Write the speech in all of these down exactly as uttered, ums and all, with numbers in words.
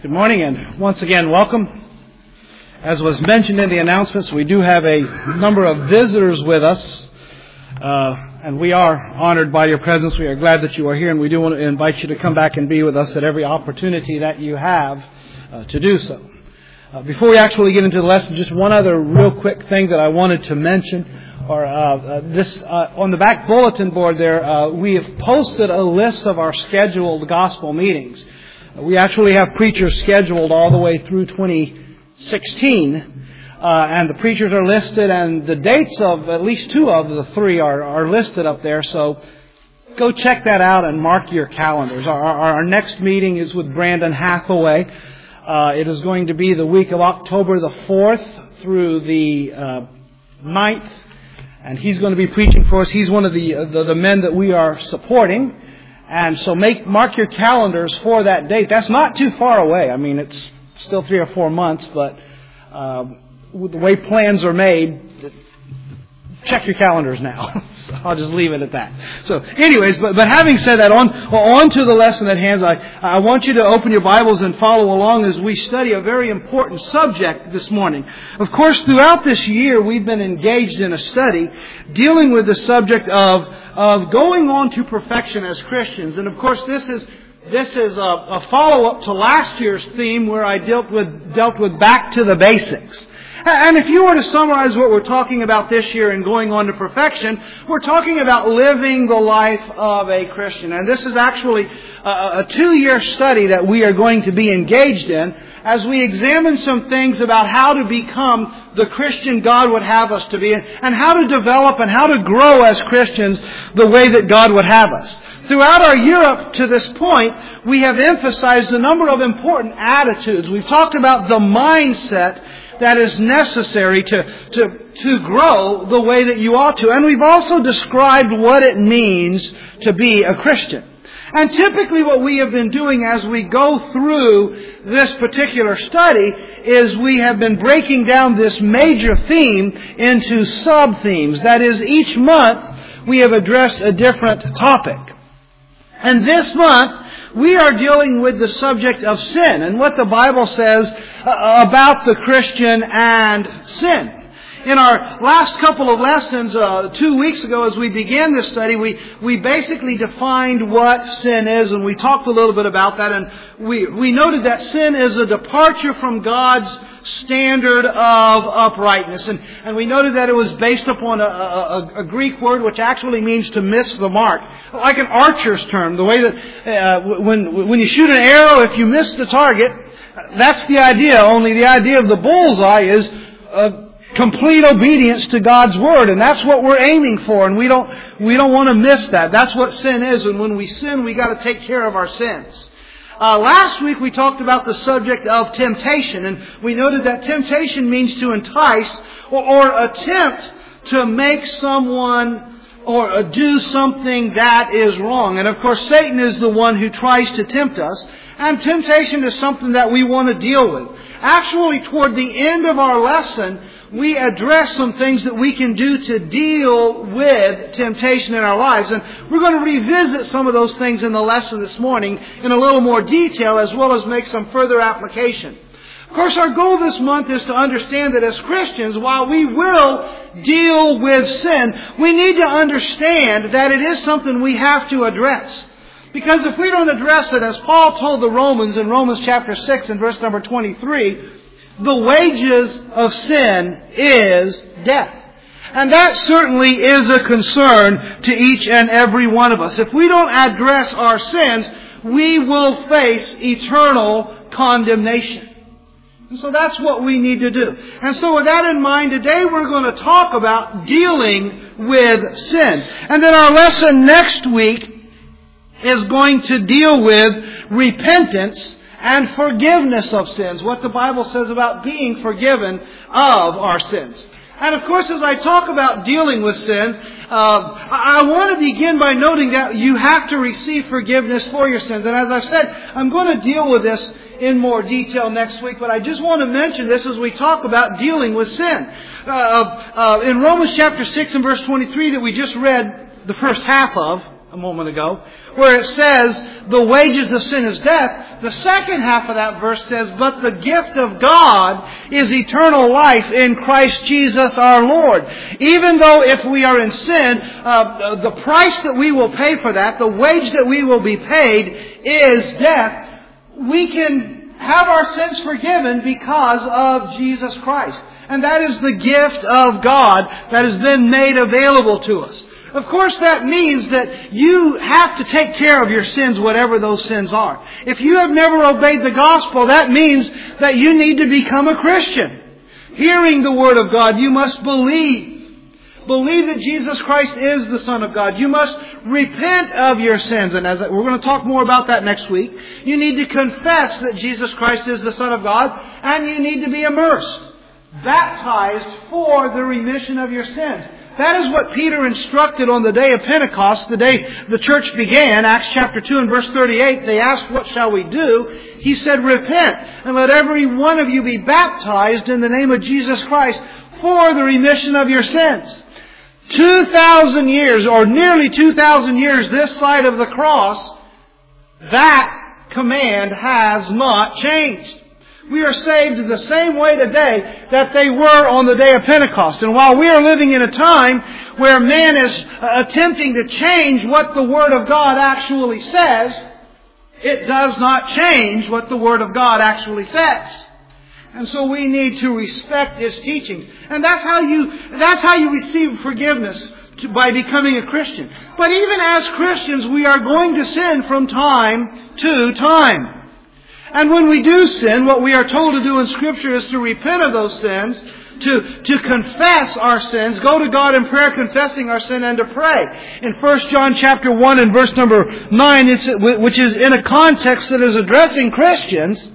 Good morning, and once again, welcome. As was mentioned in the announcements, we do have a number of visitors with us, uh, and we are honored by your presence. We are glad that you are here, and we do want to invite you to come back and be with us at every opportunity that you have uh, to do so. Uh, before we actually get into the lesson, just one other real quick thing that I wanted to mention. Or uh, uh, this uh, on the back bulletin board there, uh, we have posted a list of our scheduled gospel meetings. We actually have preachers scheduled all the way through twenty sixteen, uh, and the preachers are listed, and the dates of at least two of the three are, are listed up there. So go check that out and mark your calendars. Our, our, our next meeting is with Brandon Hathaway. Uh, it is going to be the week of October the fourth through the uh, ninth. And he's going to be preaching for us. He's one of the, the the men that we are supporting. And so make mark your calendars for that date. That's not too far away. I mean, it's still three or four months, but uh, with the way plans are made, check your calendars now. So I'll just leave it at that. So anyways, but, but having said that, on, on to the lesson at hand, I, I want you to open your Bibles and follow along as we study a very important subject this morning. Of course, throughout this year, we've been engaged in a study dealing with the subject of, of going on to perfection as Christians. And of course, this is This is a, a follow-up to last year's theme where I dealt with dealt with back to the basics. And if you were to summarize what we're talking about this year and going on to perfection, we're talking about living the life of a Christian. And this is actually a, a two-year study that we are going to be engaged in as we examine some things about how to become the Christian God would have us to be, and how to develop and how to grow as Christians the way that God would have us. Throughout our year up to this point, we have emphasized a number of important attitudes. We've talked about the mindset that is necessary to, to, to grow the way that you ought to. And we've also described what it means to be a Christian. And typically what we have been doing as we go through this particular study is we have been breaking down this major theme into sub-themes. That is, each month we have addressed a different topic. And this month, we are dealing with the subject of sin and what the Bible says about the Christian and sin. In our last couple of lessons, uh, two weeks ago as we began this study, we, we basically defined what sin is, and we talked a little bit about that, and we, we noted that sin is a departure from God's standard of uprightness. And, and we noted that it was based upon a, a, a Greek word which actually means to miss the mark. Like an archer's term, the way that uh, when, when you shoot an arrow, if you miss the target, that's the idea. Only the idea of the bullseye is uh, complete obedience to God's Word. And that's what we're aiming for. And we don't, we don't want to miss that. That's what sin is. And when we sin, we got to take care of our sins. Uh, last week we talked about the subject of temptation, and we noted that temptation means to entice or, or attempt to make someone or uh, do something that is wrong. And of course Satan is the one who tries to tempt us, and temptation is something that we want to deal with. Actually, toward the end of our lesson, we address some things that we can do to deal with temptation in our lives. And we're going to revisit some of those things in the lesson this morning in a little more detail, as well as make some further application. Of course, our goal this month is to understand that as Christians, while we will deal with sin, we need to understand that it is something we have to address. Because if we don't address it, as Paul told the Romans in Romans chapter six and verse number twenty-three, the wages of sin is death. And that certainly is a concern to each and every one of us. If we don't address our sins, we will face eternal condemnation. And so that's what we need to do. And so with that in mind, today we're going to talk about dealing with sin. And then our lesson next week is going to deal with repentance and forgiveness of sins, what the Bible says about being forgiven of our sins. And of course, as I talk about dealing with sins, uh, I want to begin by noting that you have to receive forgiveness for your sins. And as I've said, I'm going to deal with this in more detail next week, but I just want to mention this as we talk about dealing with sin. Uh, uh, in Romans chapter six and verse twenty-three that we just read the first half of, a moment ago, where it says the wages of sin is death, the second half of that verse says, but the gift of God is eternal life in Christ Jesus our Lord. Even though if we are in sin, uh, the price that we will pay for that, the wage that we will be paid is death, we can have our sins forgiven because of Jesus Christ. And that is the gift of God that has been made available to us. Of course, that means that you have to take care of your sins, whatever those sins are. If you have never obeyed the gospel, that means that you need to become a Christian. Hearing the Word of God, you must believe. Believe that Jesus Christ is the Son of God. You must repent of your sins. And as we're going to talk more about that next week, you need to confess that Jesus Christ is the Son of God, and you need to be immersed, baptized for the remission of your sins. That is what Peter instructed on the day of Pentecost, the day the church began. Acts chapter two and verse thirty-eight, they asked, what shall we do? He said, repent, and let every one of you be baptized in the name of Jesus Christ for the remission of your sins. Two thousand years, or nearly two thousand years this side of the cross, that command has not changed. We are saved the same way today that they were on the day of Pentecost. And while we are living in a time where man is attempting to change what the Word of God actually says, it does not change what the Word of God actually says. And so we need to respect His teachings. And that's how you, that's how you receive forgiveness, to, by becoming a Christian. But even as Christians, we are going to sin from time to time. And when we do sin, what we are told to do in Scripture is to repent of those sins, to, to confess our sins, go to God in prayer confessing our sin, and to pray. In First John chapter one and verse number nine, it's, which is in a context that is addressing Christians,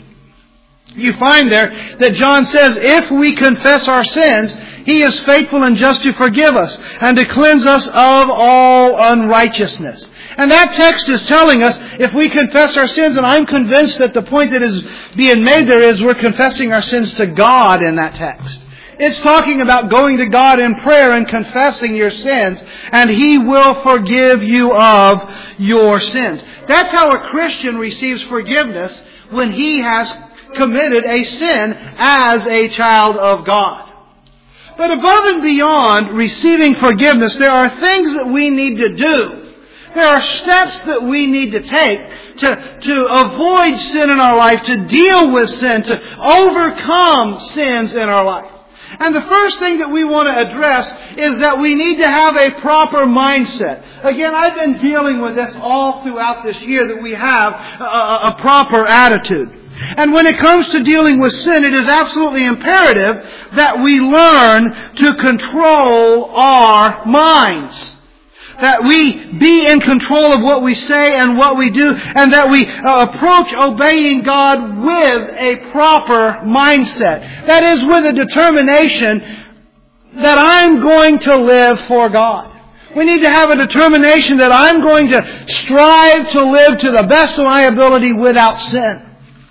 you find there that John says, if we confess our sins, He is faithful and just to forgive us and to cleanse us of all unrighteousness. And that text is telling us, if we confess our sins, and I'm convinced that the point that is being made there is we're confessing our sins to God in that text. It's talking about going to God in prayer and confessing your sins, and He will forgive you of your sins. That's how a Christian receives forgiveness, when he has committed a sin as a child of God. But above and beyond receiving forgiveness, there are things that we need to do. There are steps that we need to take to, to avoid sin in our life, to deal with sin, to overcome sins in our life. And the first thing that we want to address is that we need to have a proper mindset. Again, I've been dealing with this all throughout this year, that we have a, a proper attitude. And when it comes to dealing with sin, it is absolutely imperative that we learn to control our minds. That we be in control of what we say and what we do, and that we uh, approach obeying God with a proper mindset. That is, with a determination that I'm going to live for God. We need to have a determination that I'm going to strive to live to the best of my ability without sin.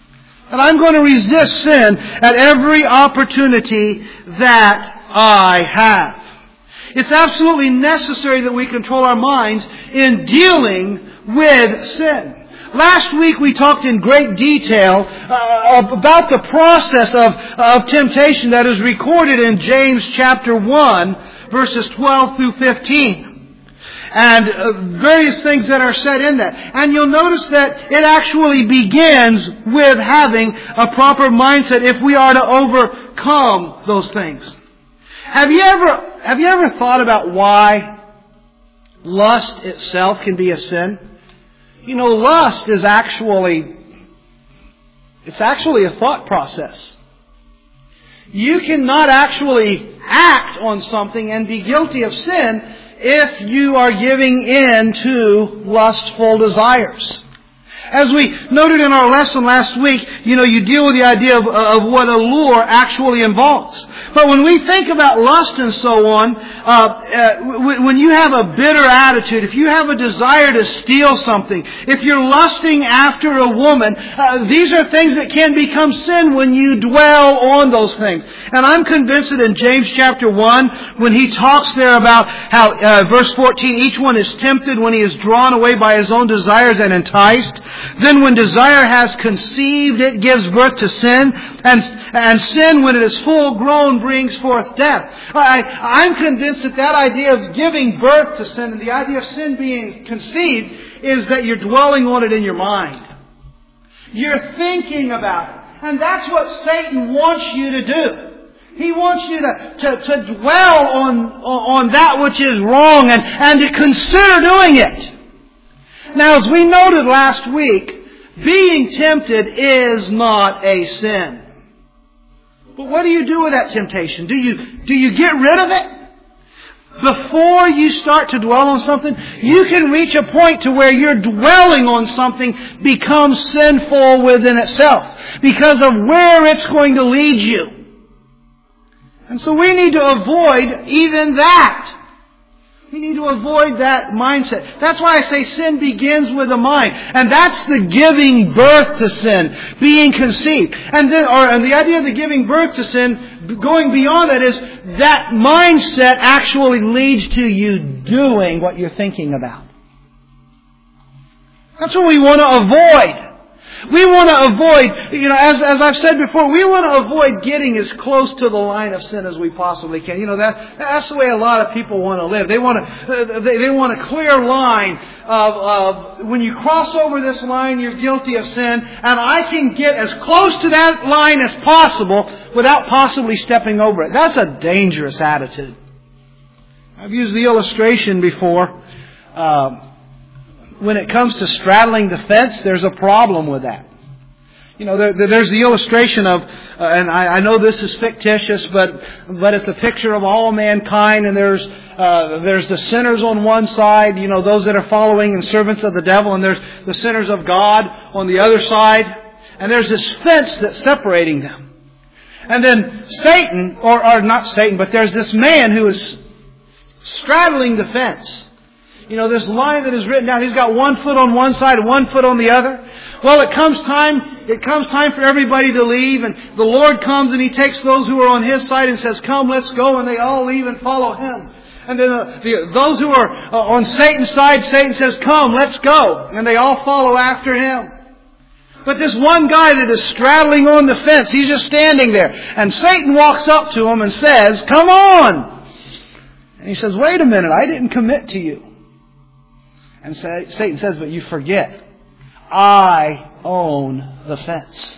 And I'm going to resist sin at every opportunity that I have. It's absolutely necessary that we control our minds in dealing with sin. Last week we talked in great detail uh, about the process of, of temptation that is recorded in James chapter one, verses twelve through fifteen. And uh, various things that are said in that. And you'll notice that it actually begins with having a proper mindset if we are to overcome those things. Have you ever, have you ever thought about why lust itself can be a sin? You know, lust is actually, it's actually a thought process. You cannot actually act on something and be guilty of sin if you are giving in to lustful desires. As we noted in our lesson last week, you know, you deal with the idea of, of what allure actually involves. But when we think about lust and so on, uh, uh, when you have a bitter attitude, if you have a desire to steal something, if you're lusting after a woman, uh, these are things that can become sin when you dwell on those things. And I'm convinced that in James chapter one, when he talks there about how, uh, verse fourteen, each one is tempted when he is drawn away by his own desires and enticed. Then when desire has conceived, it gives birth to sin. And, and sin, when it is full grown, brings forth death. I, I'm convinced that that idea of giving birth to sin and the idea of sin being conceived is that you're dwelling on it in your mind. You're thinking about it. And that's what Satan wants you to do. He wants you to, to, to dwell on, on that which is wrong and, and to consider doing it. Now, as we noted last week, being tempted is not a sin. But what do you do with that temptation? Do you, do you get rid of it? Before you start to dwell on something, you can reach a point to where your dwelling on something becomes sinful within itself because of where it's going to lead you. And so we need to avoid even that. We need to avoid that mindset. That's why I say sin begins with the mind. And that's the giving birth to sin, being conceived. And then, or and the idea of the giving birth to sin, going beyond that, is that mindset actually leads to you doing what you're thinking about. That's what we want to avoid. We want to avoid, you know, as, as I've said before, we want to avoid getting as close to the line of sin as we possibly can. You know, that, that's the way a lot of people want to live. They want to, they, they want a clear line of, of, when you cross over this line, you're guilty of sin, and I can get as close to that line as possible without possibly stepping over it. That's a dangerous attitude. I've used the illustration before. Uh, When it comes to straddling the fence, there's a problem with that. You know, there, there's the illustration of, uh, and I, I know this is fictitious, but but it's a picture of all mankind, and there's uh, there's the sinners on one side, you know, those that are following and servants of the devil, and there's the sinners of God on the other side, and there's this fence that's separating them. And then Satan, or, or not Satan, but there's this man who is straddling the fence. You know, this line that is written down, he's got one foot on one side and one foot on the other. Well, it comes time, it comes time for everybody to leave, and the Lord comes and He takes those who are on His side and says, "Come, let's go," and they all leave and follow Him. And then uh, the, those who are uh, on Satan's side, Satan says, "Come, let's go," and they all follow after him. But this one guy that is straddling on the fence, he's just standing there. And Satan walks up to him and says, "Come on." And he says, "Wait a minute, I didn't commit to you." And Satan says, "But you forget, I own the fence.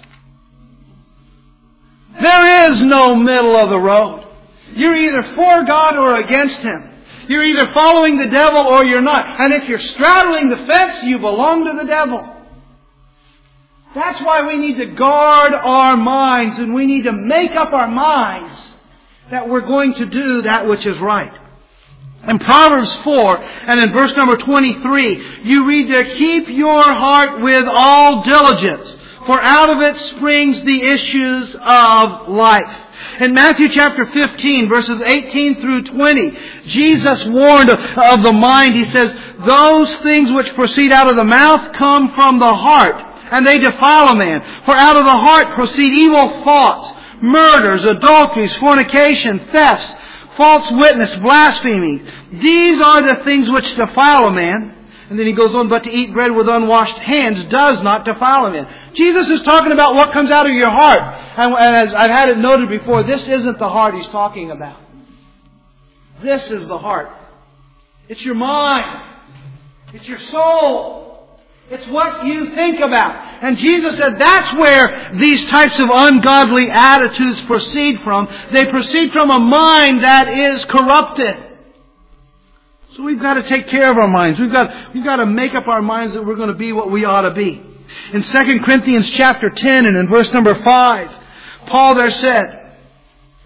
There is no middle of the road. You're either for God or against Him. You're either following the devil or you're not. And if you're straddling the fence, you belong to the devil." That's why we need to guard our minds, and we need to make up our minds that we're going to do that which is right. In Proverbs four, and in verse number twenty-three, you read there, "Keep your heart with all diligence, for out of it springs the issues of life." In Matthew chapter fifteen, verses eighteen through twenty, Jesus warned of the mind. He says, "Those things which proceed out of the mouth come from the heart, and they defile a man. For out of the heart proceed evil thoughts, murders, adulteries, fornication, thefts, false witness, blasphemy. These are the things which defile a man." And then he goes on, "But to eat bread with unwashed hands does not defile a man." Jesus is talking about what comes out of your heart. And, and as I've had it noted before, this isn't the heart He's talking about. This is the heart. It's your mind. It's your soul. It's what you think about. And Jesus said that's where these types of ungodly attitudes proceed from. They proceed from a mind that is corrupted. So we've got to take care of our minds. We've got, we've got to make up our minds that we're going to be what we ought to be. In Second Corinthians chapter ten and in verse number five, Paul there said,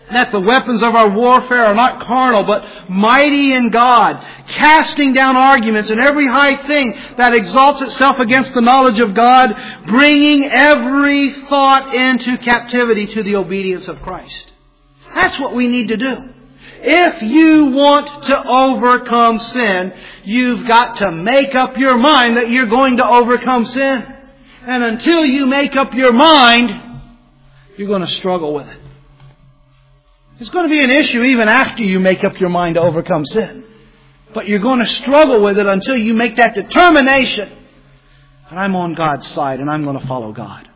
that the weapons of our warfare are not carnal, but mighty in God, casting down arguments and every high thing that exalts itself against the knowledge of God, bringing every thought into captivity to the obedience of Christ. That's what we need to do. If you want to overcome sin, you've got to make up your mind that you're going to overcome sin. And until you make up your mind, you're going to struggle with it. It's going to be an issue even after you make up your mind to overcome sin. But you're going to struggle with it until you make that determination that I'm on God's side and I'm going to follow God.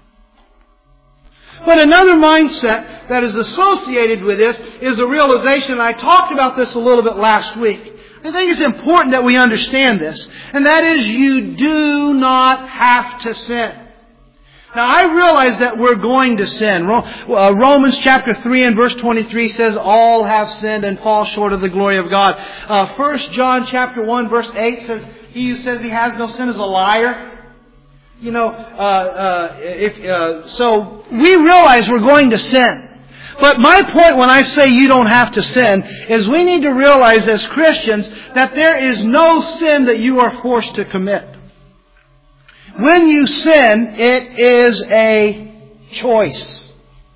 But another mindset that is associated with this is the realization, and I talked about this a little bit last week. I think it's important that we understand this, and that is you do not have to sin. Now, I realize that we're going to sin. Romans chapter three and verse twenty-three says, all have sinned and fall short of the glory of God. Uh, First John chapter one verse eight says, he who says he has no sin is a liar. You know, uh, uh, if, uh, so we realize we're going to sin. But my point when I say you don't have to sin is we need to realize as Christians that there is no sin that you are forced to commit. When you sin, it is a choice.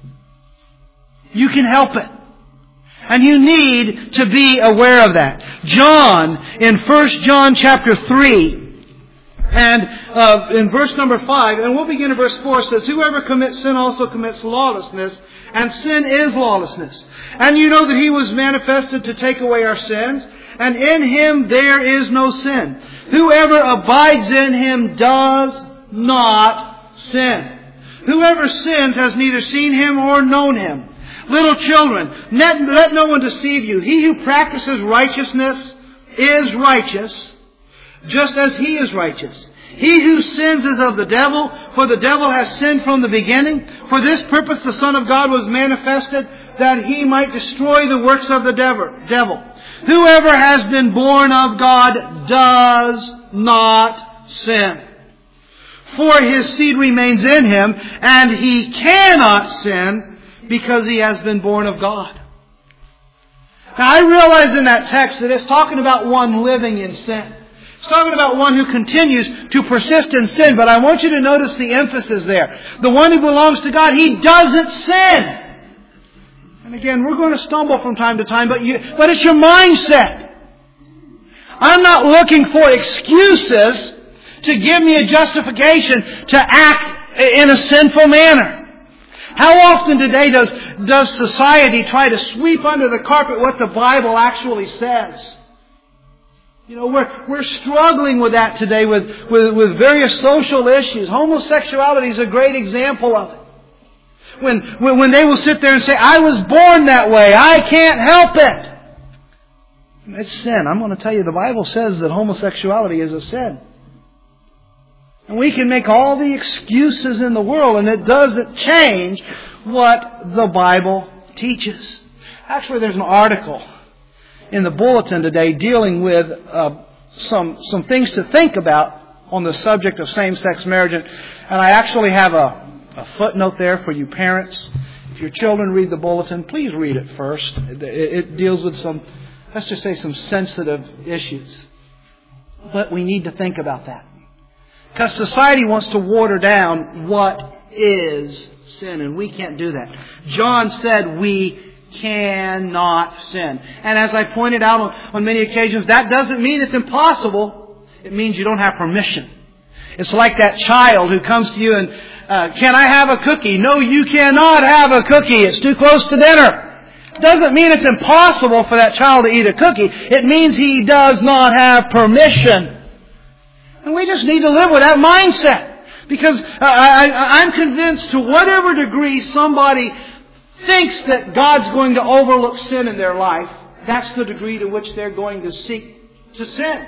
You can help it. And you need to be aware of that. John, in First John chapter three, and uh, in verse number five, and we'll begin in verse four, says, whoever commits sin also commits lawlessness, and sin is lawlessness. And you know that He was manifested to take away our sins, and in Him there is no sin. Whoever abides in Him does not sin. Whoever sins has neither seen Him or known Him. Little children, let, let no one deceive you. He who practices righteousness is righteous, just as He is righteous. He who sins is of the devil, for the devil has sinned from the beginning. For this purpose the Son of God was manifested, that He might destroy the works of the devil. Whoever has been born of God does not sin. For His seed remains in him, and he cannot sin because he has been born of God. Now I realize in that text that it's talking about one living in sin. It's talking about one who continues to persist in sin, but I want you to notice the emphasis there. The one who belongs to God, he doesn't sin. And again, we're going to stumble from time to time, but you, but it's your mindset. I'm not looking for excuses to give me a justification to act in a sinful manner. How often today does, does society try to sweep under the carpet what the Bible actually says? You know, we're, we're struggling with that today with, with, with various social issues. Homosexuality is a great example of it. When, when, when they will sit there and say, I was born that way, I can't help it. It's sin. I'm going to tell you, the Bible says that homosexuality is a sin. And we can make all the excuses in the world, and it doesn't change what the Bible teaches. Actually, there's an article in the bulletin today dealing with uh, some some things to think about on the subject of same-sex marriage. And I actually have a, a footnote there for you parents. If your children read the bulletin, please read it first. It, it deals with some, let's just say, some sensitive issues. But we need to think about that. Because society wants to water down what is sin, and we can't do that. John said we cannot sin. And as I pointed out on, on many occasions, that doesn't mean it's impossible. It means you don't have permission. It's like that child who comes to you and, uh, can I have a cookie? No, you cannot have a cookie. It's too close to dinner. It doesn't mean it's impossible for that child to eat a cookie. It means he does not have permission. And we just need to live with that mindset. Because uh, I, I, I'm convinced to whatever degree somebody thinks that God's going to overlook sin in their life, that's the degree to which they're going to seek to sin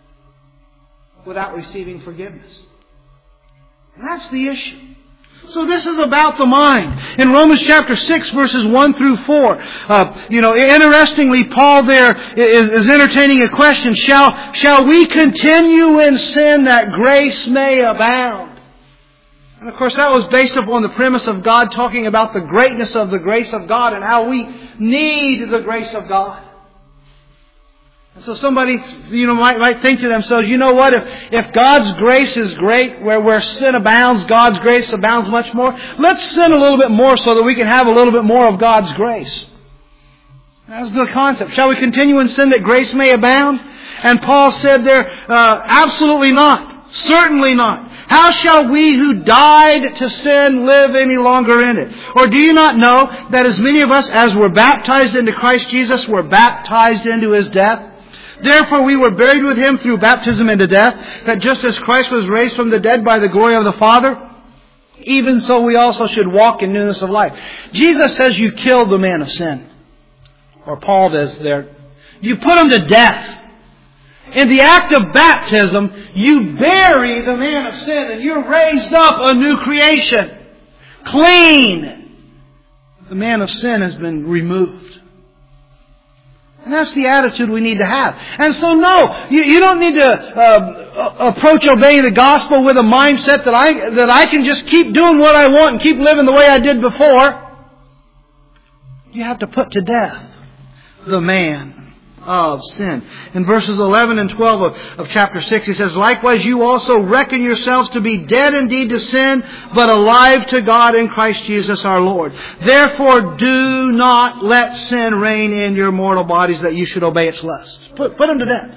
without receiving forgiveness. And that's the issue. So this is about the mind. In Romans chapter six, verses one through four, uh, you know, interestingly, Paul there is, is entertaining a question. Shall, shall we continue in sin that grace may abound? And of course that was based upon the premise of God talking about the greatness of the grace of God and how we need the grace of God. And so somebody, you know, might, might think to themselves, you know what, if, if God's grace is great, where, where sin abounds, God's grace abounds much more, let's sin a little bit more so that we can have a little bit more of God's grace. That's the concept. Shall we continue in sin that grace may abound? And Paul said there, uh, absolutely not. Certainly not. How shall we who died to sin live any longer in it? Or do you not know that as many of us as were baptized into Christ Jesus were baptized into His death? Therefore we were buried with Him through baptism into death, that just as Christ was raised from the dead by the glory of the Father, even so we also should walk in newness of life. Jesus says you killed the man of sin. Or Paul does there. You put him to death. In the act of baptism, you bury the man of sin and you're raised up a new creation. Clean. The man of sin has been removed. And that's the attitude we need to have. And so no, you, you don't need to uh, approach obeying the gospel with a mindset that I, that I can just keep doing what I want and keep living the way I did before. You have to put to death the man of sin. In verses eleven and twelve of, of chapter six, he says, likewise you also reckon yourselves to be dead indeed to sin, but alive to God in Christ Jesus our Lord. Therefore do not let sin reign in your mortal bodies that you should obey its lusts. Put, put them to death.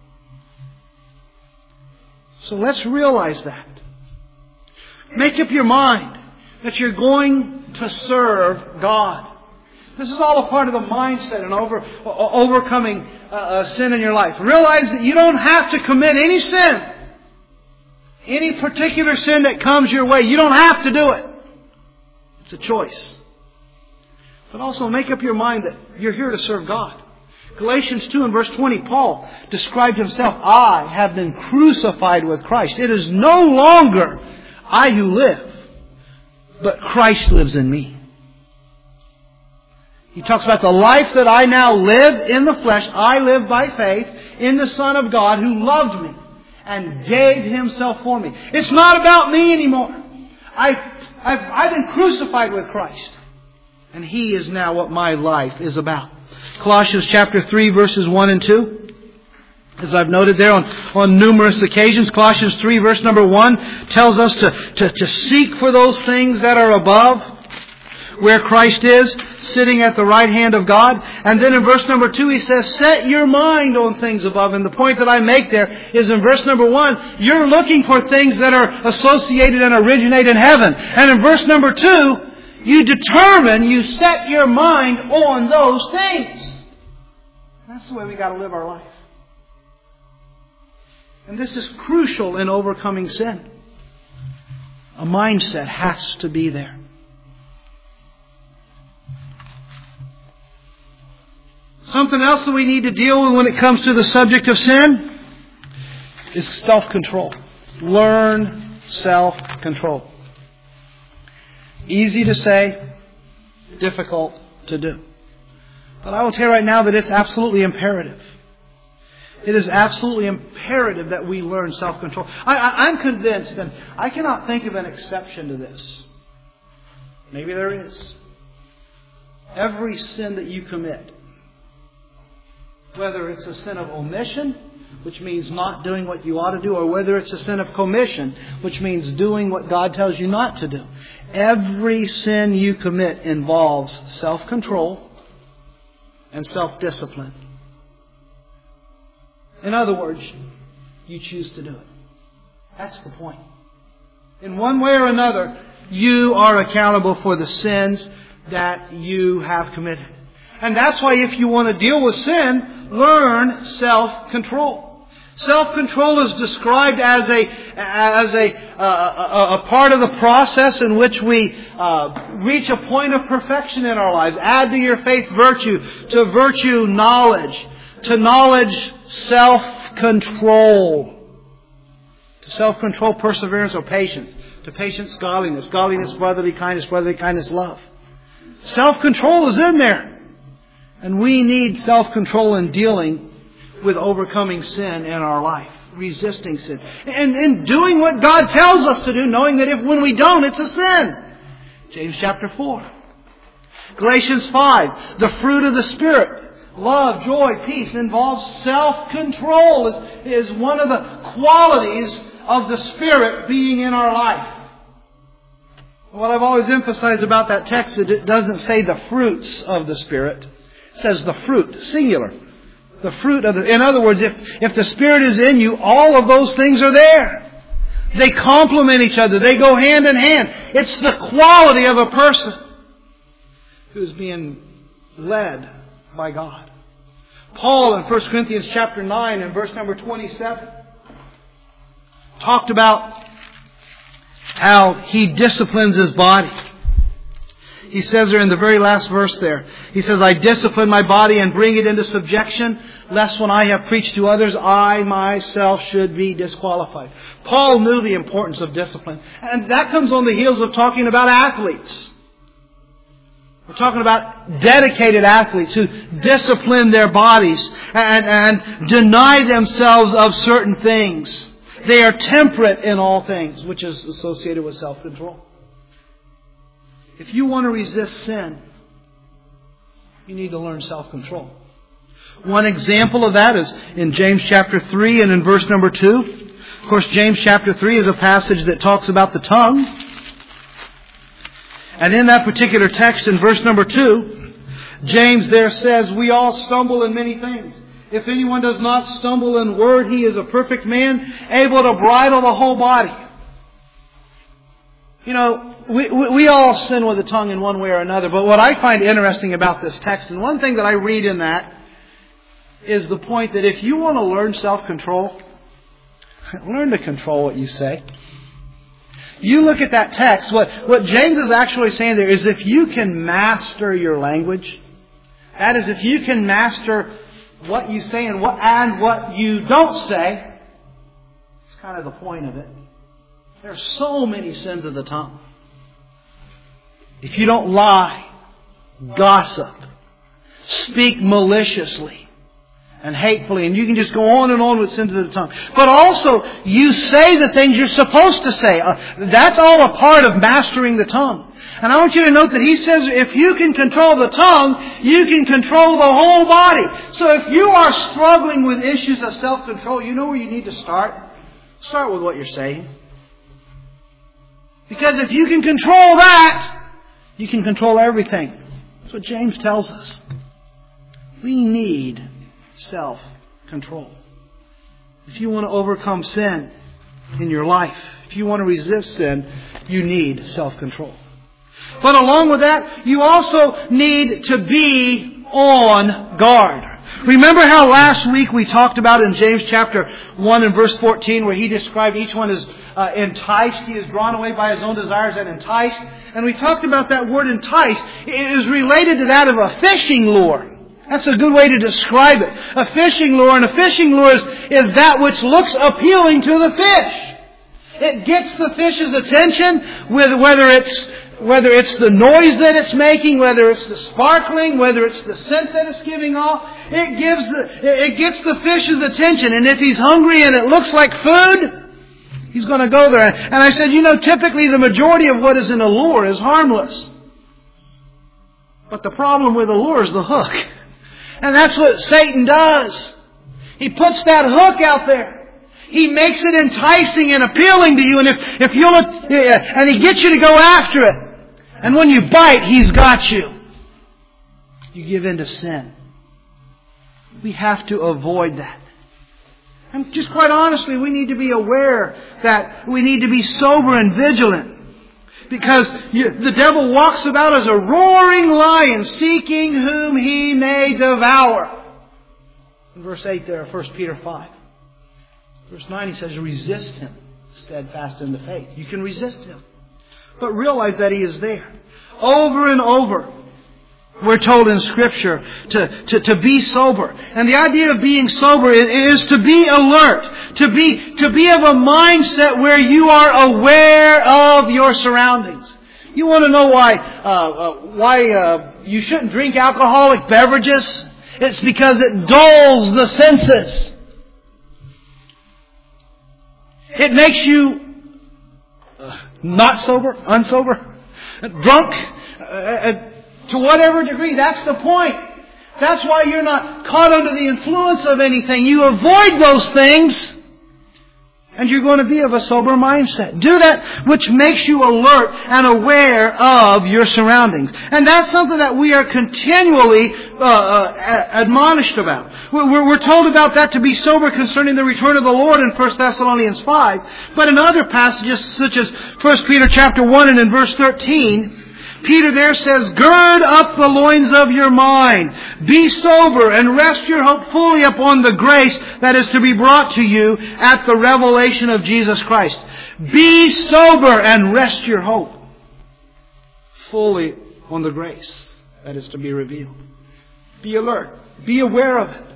So let's realize that. Make up your mind that you're going to serve God. This is all a part of the mindset and over, overcoming uh, uh, sin in your life. Realize that you don't have to commit any sin. Any particular sin that comes your way. You don't have to do it. It's a choice. But also make up your mind that you're here to serve God. Galatians two and verse twenty, Paul described himself, I have been crucified with Christ. It is no longer I who live, but Christ lives in me. He talks about the life that I now live in the flesh. I live by faith in the Son of God who loved me and gave Himself for me. It's not about me anymore. I've, I've, I've been crucified with Christ. And He is now what my life is about. Colossians chapter three verses one and two. As I've noted there on, on numerous occasions, Colossians three verse number one tells us to, to, to seek for those things that are above, where Christ is, sitting at the right hand of God. And then in verse number two he says, set your mind on things above. And the point that I make there is in verse number one, you're looking for things that are associated and originate in heaven. And in verse number two, you determine, you set your mind on those things. That's the way we got to live our life. And this is crucial in overcoming sin. A mindset has to be there. Something else that we need to deal with when it comes to the subject of sin is self-control. Learn self-control. Easy to say, difficult to do. But I will tell you right now that it's absolutely imperative. It is absolutely imperative that we learn self-control. I, I, I'm convinced, and I cannot think of an exception to this. Maybe there is. Every sin that you commit, whether it's a sin of omission, which means not doing what you ought to do, or whether it's a sin of commission, which means doing what God tells you not to do. Every sin you commit involves self-control and self-discipline. In other words, you choose to do it. That's the point. In one way or another, you are accountable for the sins that you have committed. And that's why if you want to deal with sin, learn self-control. Self-control is described as a as a, uh, a, a part of the process in which we uh, reach a point of perfection in our lives. Add to your faith virtue, to virtue knowledge, to knowledge self-control, to self-control perseverance or patience, to patience godliness, godliness brotherly kindness, brotherly kindness love. Self-control is in there. And we need self-control in dealing with overcoming sin in our life. Resisting sin. And, and doing what God tells us to do, knowing that if when we don't, it's a sin. James chapter four. Galatians five, the fruit of the Spirit. Love, joy, peace involves self-control is, is one of the qualities of the Spirit being in our life. What I've always emphasized about that text is it doesn't say the fruits of the Spirit. It says the fruit, singular. The fruit of the... In other words, if, if the Spirit is in you, all of those things are there. They complement each other. They go hand in hand. It's the quality of a person who's being led by God. Paul in First Corinthians chapter nine and verse number twenty-seven talked about how he disciplines his body. He says there in the very last verse there, he says, I discipline my body and bring it into subjection, lest when I have preached to others, I myself should be disqualified. Paul knew the importance of discipline. And that comes on the heels of talking about athletes. We're talking about dedicated athletes who discipline their bodies and, and deny themselves of certain things. They are temperate in all things, which is associated with self-control. If you want to resist sin, you need to learn self-control. One example of that is in James chapter three and in verse number two. Of course, James chapter three is a passage that talks about the tongue. And in that particular text in verse number two, James there says, we all stumble in many things. If anyone does not stumble in word, he is a perfect man, able to bridle the whole body. You know, we, we, we all sin with the tongue in one way or another. But what I find interesting about this text, and one thing that I read in that, is the point that if you want to learn self-control, learn to control what you say. You look at that text, what, what James is actually saying there is if you can master your language, that is, if you can master what you say and what, and what you don't say, it's kind of the point of it. There are so many sins of the tongue. If you don't lie, gossip, speak maliciously and hatefully, and you can just go on and on with sins of the tongue. But also, you say the things you're supposed to say. Uh, that's all a part of mastering the tongue. And I want you to note that he says if you can control the tongue, you can control the whole body. So if you are struggling with issues of self-control, you know where you need to start? Start with what you're saying. Because if you can control that, you can control everything. That's what James tells us. We need self-control. If you want to overcome sin in your life, if you want to resist sin, you need self-control. But along with that, you also need to be on guard. Remember how last week we talked about in James chapter one and verse fourteen where he described each one as uh, enticed. He is drawn away by his own desires and enticed. And we talked about that word enticed. It is related to that of a fishing lure. That's a good way to describe it. A fishing lure. And a fishing lure is, is that which looks appealing to the fish. It gets the fish's attention with whether it's Whether it's the noise that it's making, whether it's the sparkling, whether it's the scent that it's giving off, it gives the, it gets the fish's attention. And if he's hungry and it looks like food, he's going to go there. And I said, you know, typically the majority of what is in a lure is harmless. But the problem with a lure is the hook. And that's what Satan does. He puts that hook out there. He makes it enticing and appealing to you. And if, if you'll, and he gets you to go after it. And when you bite, he's got you. You give in to sin. We have to avoid that. And just quite honestly, we need to be aware that we need to be sober and vigilant. Because you, the devil walks about as a roaring lion, seeking whom he may devour. In verse eight there, First Peter five. Verse nine, he says, resist him, steadfast in the faith. You can resist him. But realize that he is there. Over and over, we're told in Scripture to, to, to be sober. And the idea of being sober is, is to be alert. To be, to be of a mindset where you are aware of your surroundings. You want to know why, uh, uh, why uh, you shouldn't drink alcoholic beverages? It's because it dulls the senses. It makes you not sober, unsober, drunk, uh, To whatever degree, that's the point. That's why you're not caught under the influence of anything. You avoid those things, and you're going to be of a sober mindset. Do that which makes you alert and aware of your surroundings. And that's something that we are continually uh, uh, admonished about. We're, we're told about that to be sober concerning the return of the Lord in First Thessalonians five. But in other passages, such as First Peter chapter one and in verse thirteen, Peter there says, gird up the loins of your mind. Be sober and rest your hope fully upon the grace that is to be brought to you at the revelation of Jesus Christ. Be sober and rest your hope fully on the grace that is to be revealed. Be alert. Be aware of it.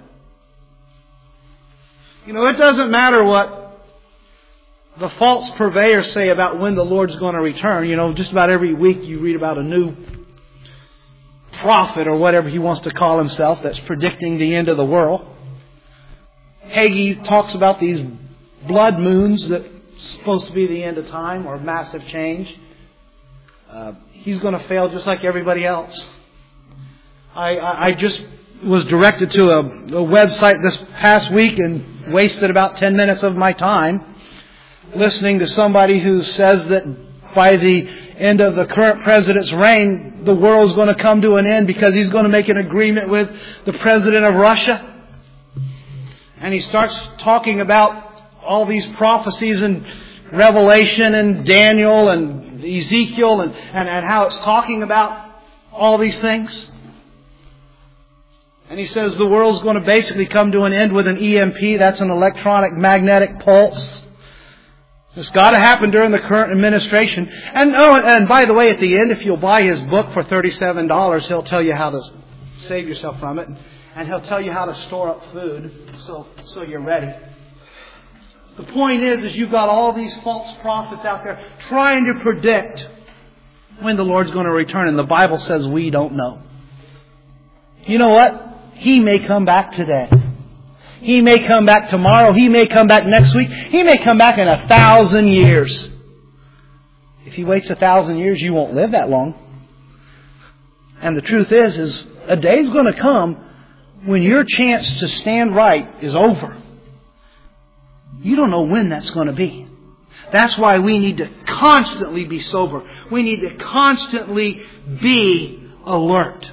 You know, it doesn't matter what the false purveyors say about when the Lord's going to return. You know, just about every week you read about a new prophet or whatever he wants to call himself that's predicting the end of the world. Hagee talks about these blood moons that's supposed to be the end of time or massive change. Uh, he's going to fail just like everybody else. I, I, I just was directed to a, a website this past week and wasted about ten minutes of my time listening to somebody who says that by the end of the current president's reign, the world's going to come to an end because he's going to make an agreement with the president of Russia. And he starts talking about all these prophecies in Revelation and Daniel and Ezekiel and, and, and how it's talking about all these things. And he says the world's going to basically come to an end with an E M P. That's an electronic magnetic pulse. It's got to happen during the current administration. And oh, and by the way, at the end, if you'll buy his book for thirty-seven dollars, he'll tell you how to save yourself from it. And he'll tell you how to store up food so, so you're ready. The point is, is you've got all these false prophets out there trying to predict when the Lord's going to return. And the Bible says we don't know. You know what? He may come back today. He may come back tomorrow. He may come back next week. He may come back in a thousand years. If He waits a thousand years, you won't live that long. And the truth is, is a day's going to come when your chance to stand right is over. You don't know when that's going to be. That's why we need to constantly be sober. We need to constantly be alert.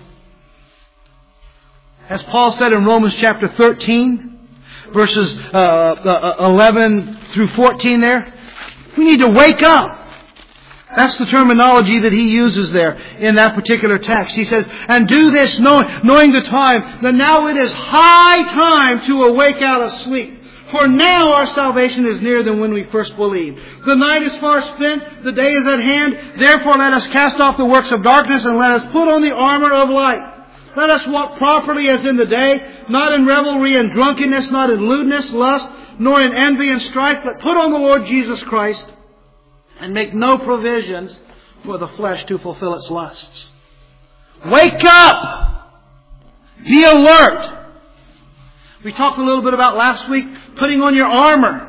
As Paul said in Romans chapter thirteen, verses uh, eleven through fourteen there, we need to wake up. That's the terminology that he uses there in that particular text. He says, and do this knowing, knowing the time, that now it is high time to awake out of sleep. For now our salvation is nearer than when we first believed. The night is far spent, the day is at hand. Therefore let us cast off the works of darkness and let us put on the armor of light. Let us walk properly as in the day, not in revelry and drunkenness, not in lewdness, lust, nor in envy and strife, but put on the Lord Jesus Christ and make no provisions for the flesh to fulfill its lusts. Wake up! Be alert! We talked a little bit about last week, putting on your armor.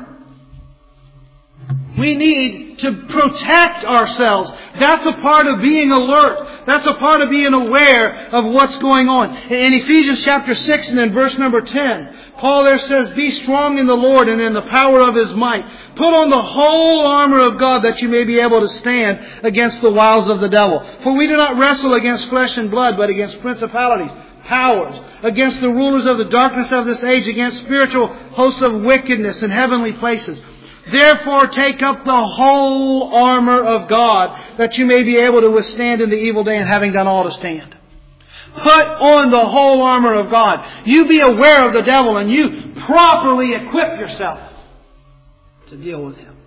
We need to protect ourselves. That's a part of being alert. That's a part of being aware of what's going on. In Ephesians chapter six and in verse number ten, Paul there says, be strong in the Lord and in the power of His might. Put on the whole armor of God that you may be able to stand against the wiles of the devil. For we do not wrestle against flesh and blood, but against principalities, powers, against the rulers of the darkness of this age, against spiritual hosts of wickedness in heavenly places. Therefore take up the whole armor of God, that you may be able to withstand in the evil day, and having done all to stand. Put on the whole armor of God. You be aware of the devil, and you properly equip yourself to deal with him.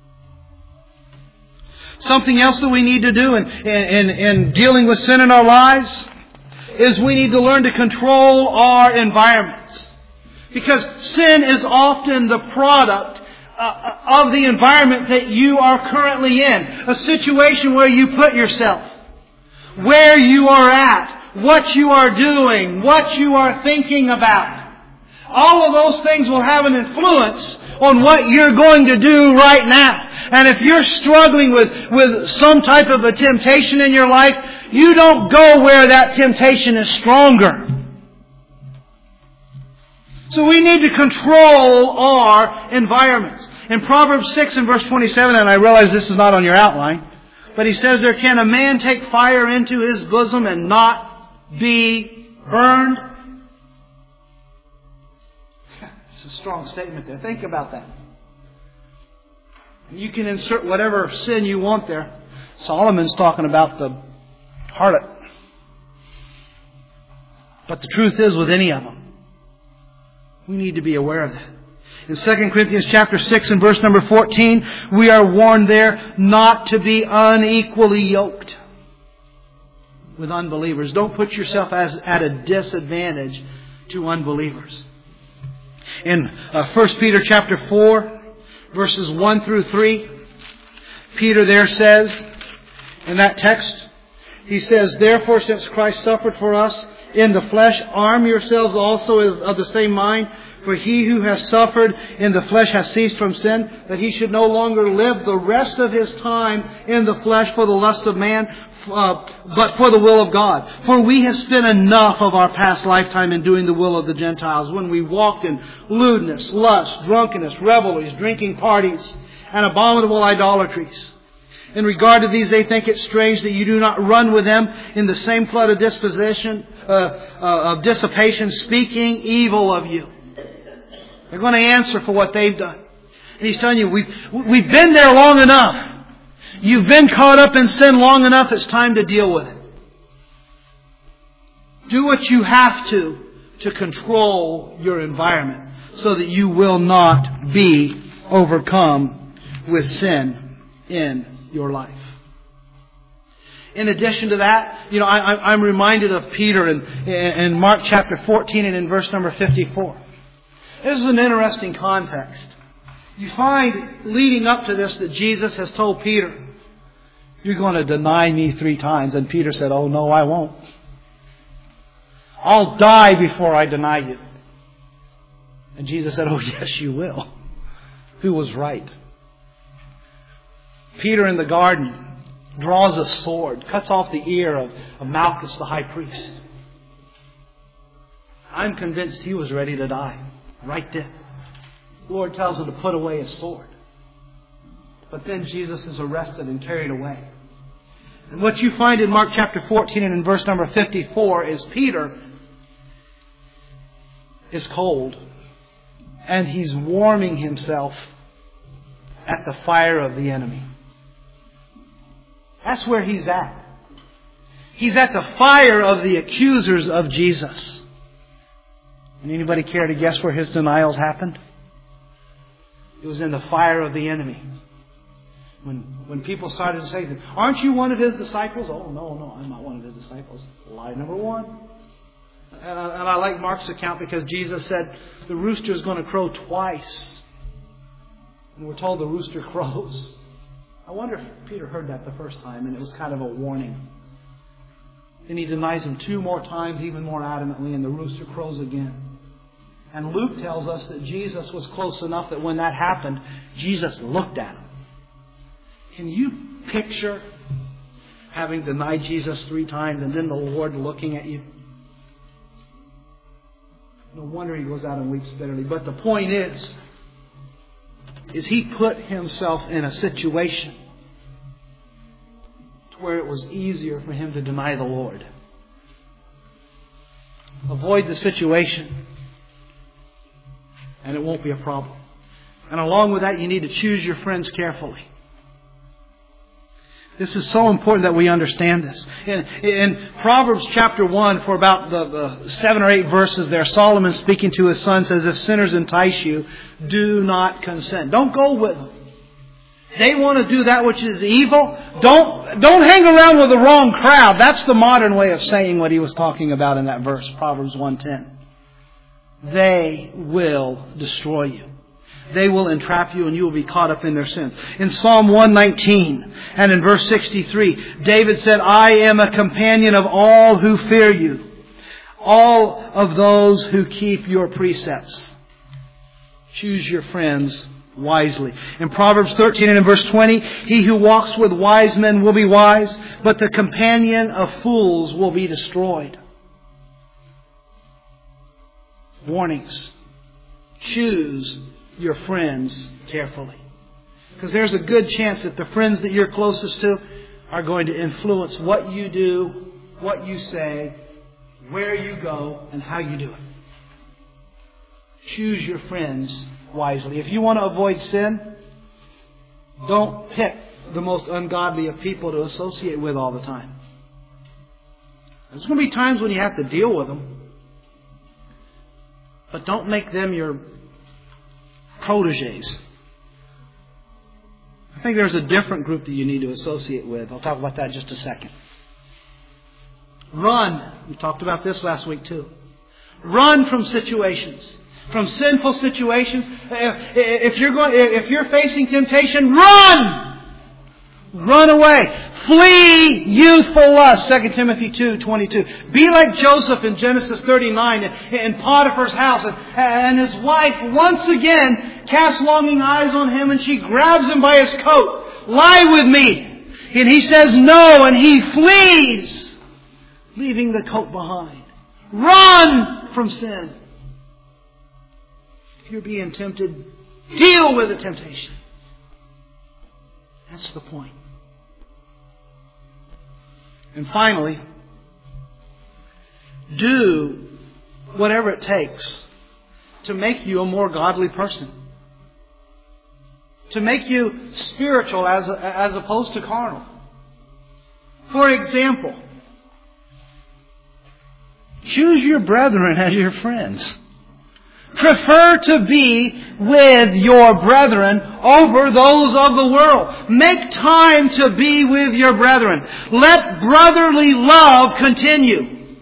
Something else that we need to do in, in, in dealing with sin in our lives is we need to learn to control our environments. Because sin is often the product Uh, of the environment that you are currently in. A situation where you put yourself. Where you are at. What you are doing. What you are thinking about. All of those things will have an influence on what you're going to do right now. And if you're struggling with, with some type of a temptation in your life, you don't go where that temptation is stronger. So we need to control our environments. In Proverbs six and verse twenty-seven, and I realize this is not on your outline, but he says, there can a man take fire into his bosom and not be burned? It's a strong statement there. Think about that. You can insert whatever sin you want there. Solomon's talking about the harlot. But the truth is, with any of them, we need to be aware of that. In Second Corinthians chapter six and verse number fourteen, we are warned there not to be unequally yoked with unbelievers. Don't put yourself as at a disadvantage to unbelievers. In uh, First Peter chapter four, verses one through three, Peter there says, in that text, he says, therefore, since Christ suffered for us in the flesh, arm yourselves also of the same mind. For he who has suffered in the flesh has ceased from sin, that he should no longer live the rest of his time in the flesh for the lust of man, uh, but for the will of God. For we have spent enough of our past lifetime in doing the will of the Gentiles, when we walked in lewdness, lust, drunkenness, revelries, drinking parties, and abominable idolatries. In regard to these, they think it strange that you do not run with them in the same flood of disposition, uh, uh, of dissipation, speaking evil of you. They're going to answer for what they've done. And he's telling you, we've, we've been there long enough. You've been caught up in sin long enough. It's time to deal with it. Do what you have to to control your environment so that you will not be overcome with sin in your life. In addition to that, you know, I, I'm reminded of Peter in, in Mark chapter fourteen and in verse number fifty-four. This is an interesting context. You find leading up to this that Jesus has told Peter, you're going to deny me three times. And Peter said, oh no, I won't. I'll die before I deny you. And Jesus said, oh yes, you will. Who was right? Peter in the garden draws a sword, cuts off the ear of, of Malchus the high priest. I'm convinced he was ready to die right then. The Lord tells him to put away his sword. But then Jesus is arrested and carried away. And what you find in Mark chapter fourteen and in verse number fifty-four is Peter is cold. And he's warming himself at the fire of the enemy. That's where he's at. He's at the fire of the accusers of Jesus. And anybody care to guess where his denials happened? It was in the fire of the enemy. When when people started to say, aren't you one of his disciples? Oh, no, no, I'm not one of his disciples. Lie number one. And I, and I like Mark's account because Jesus said the rooster is going to crow twice. And we're told the rooster crows. I wonder if Peter heard that the first time and it was kind of a warning. Then he denies him two more times, even more adamantly, and the rooster crows again. And Luke tells us that Jesus was close enough that when that happened, Jesus looked at him. Can you picture having denied Jesus three times and then the Lord looking at you? No wonder he goes out and weeps bitterly. But the point is, is he put himself in a situation to where it was easier for him to deny the Lord. Avoid the situation, and it won't be a problem. And along with that, you need to choose your friends carefully. This is so important that we understand this. In, in Proverbs chapter one, for about the, the seven or eight verses there, Solomon speaking to his son says, if sinners entice you, do not consent. Don't go with them. They want to do that which is evil. Don't, don't hang around with the wrong crowd. That's the modern way of saying what he was talking about in that verse, Proverbs one ten. They will destroy you. They will entrap you and you will be caught up in their sins. In Psalm one nineteen and in verse sixty-three, David said, I am a companion of all who fear you. all of those who keep your precepts. Choose your friends wisely. In Proverbs thirteen and in verse twenty, he who walks with wise men will be wise, but the companion of fools will be destroyed. Warnings. Choose your friends carefully. Because there's a good chance that the friends that you're closest to are going to influence what you do, what you say, where you go, and how you do it. Choose your friends wisely. If you want to avoid sin, don't pick the most ungodly of people to associate with all the time. There's going to be times when you have to deal with them. But don't make them your proteges. I think there's a different group that you need to associate with. I'll talk about that in just a second. Run. We talked about this last week too. Run from situations. From sinful situations. If you're going, if you're facing temptation, run! Run away. Flee youthful lust. Second Timothy two twenty-two. Be like Joseph in Genesis thirty-nine in Potiphar's house. And his wife once again casts longing eyes on him and she grabs him by his coat. Lie with me. And he says no and he flees, leaving the coat behind. Run from sin. If you're being tempted, deal with the temptation. That's the point. And finally, do whatever it takes to make you a more godly person. To make you spiritual as, as opposed to carnal. For example, choose your brethren as your friends. Prefer to be with your brethren over those of the world. Make time to be with your brethren. Let brotherly love continue.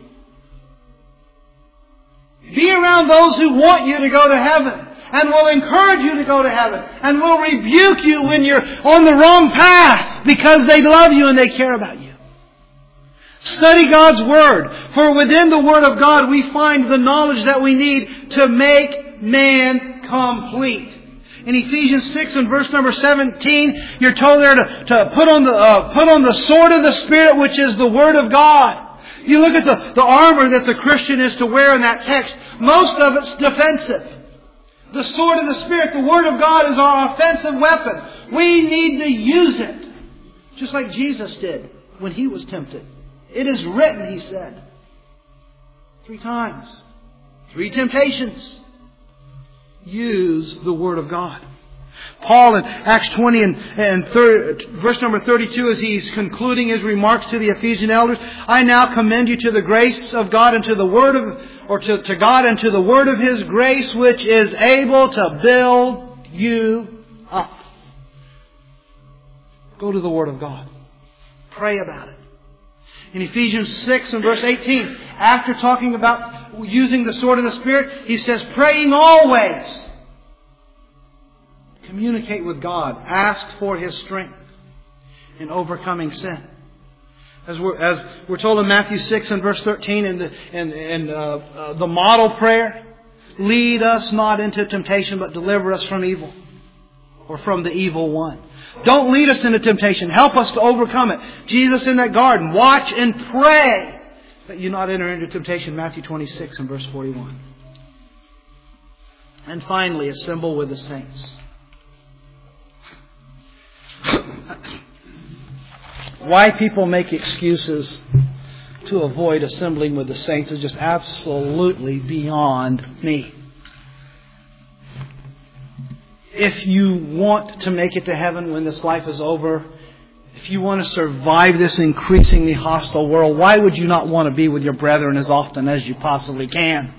Be around those who want you to go to heaven and will encourage you to go to heaven and will rebuke you when you're on the wrong path because they love you and they care about you. Study God's Word, for within the Word of God we find the knowledge that we need to make man complete. In Ephesians six and verse number seventeen, you're told there to, to put on the uh, put on the sword of the Spirit, which is the Word of God. You look at the, the armor that the Christian is to wear in that text, most of it's defensive. The sword of the Spirit, the Word of God, is our offensive weapon. We need to use it, just like Jesus did when He was tempted. It is written, He said. Three times. Three temptations. Use the Word of God. Paul in Acts twenty and, and thirty, verse number thirty-two, as he's concluding his remarks to the Ephesian elders, I now commend you to the grace of God and to the Word of, or to, to God and to the Word of His grace, which is able to build you up. Go to the Word of God. Pray about it. In Ephesians six and verse eighteen, after talking about using the sword of the Spirit, he says, praying always. Communicate with God. Ask for His strength in overcoming sin. As we're, as we're told in Matthew six and verse thirteen in the, in, in, uh, uh, the model prayer, lead us not into temptation, but deliver us from evil, or from the evil one. Don't lead us into temptation. Help us to overcome it. Jesus in that garden, watch and pray that you not enter into temptation. Matthew twenty-six and verse forty-one. And finally, assemble with the saints. Why people make excuses to avoid assembling with the saints is just absolutely beyond me. If you want to make it to heaven when this life is over, if you want to survive this increasingly hostile world, why would you not want to be with your brethren as often as you possibly can?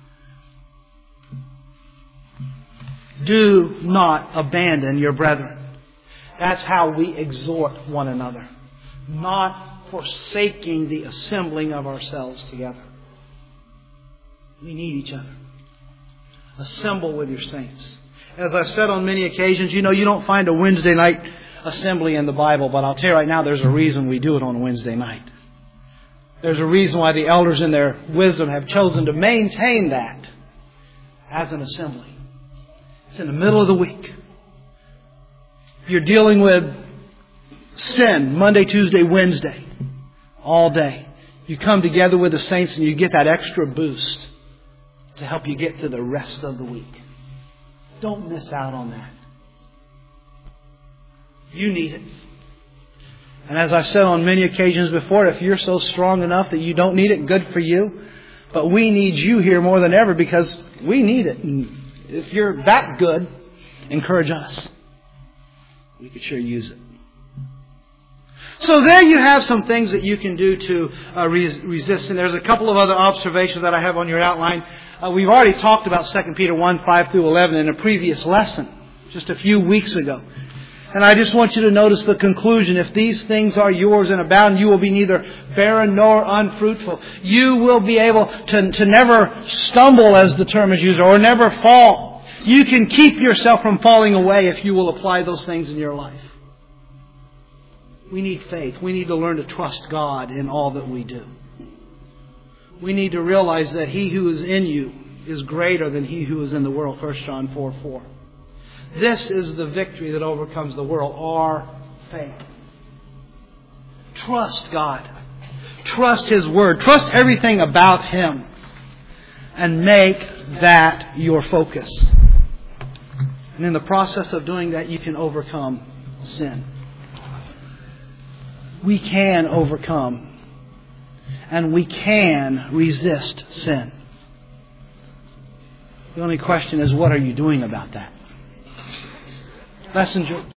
Do not abandon your brethren. That's how we exhort one another. Not forsaking the assembling of ourselves together. We need each other. Assemble with your saints. As I've said on many occasions, you know, you don't find a Wednesday night assembly in the Bible, but I'll tell you right now, there's a reason we do it on Wednesday night. There's a reason why the elders in their wisdom have chosen to maintain that as an assembly. It's in the middle of the week. You're dealing with sin Monday, Tuesday, Wednesday, all day. You come together with the saints and you get that extra boost to help you get through the rest of the week. Don't miss out on that. You need it. And as I've said on many occasions before, if you're so strong enough that you don't need it, good for you. But we need you here more than ever because we need it. And if you're that good, encourage us. We could sure use it. So there you have some things that you can do to uh, res- resist. And there's a couple of other observations that I have on your outline. Uh, we've already talked about Second Peter one, five through eleven in a previous lesson just a few weeks ago. And I just want you to notice the conclusion. If these things are yours and abound, you will be neither barren nor unfruitful. You will be able to, to never stumble, as the term is used, or never fall. You can keep yourself from falling away if you will apply those things in your life. We need faith. We need to learn to trust God in all that we do. We need to realize that He who is in you is greater than he who is in the world. First John four four. This is the victory that overcomes the world, our faith. Trust God. Trust His Word. Trust everything about Him. And make that your focus. And in the process of doing that, you can overcome sin. We can overcome. And we can resist sin. The only question is, what are you doing about that? Lesson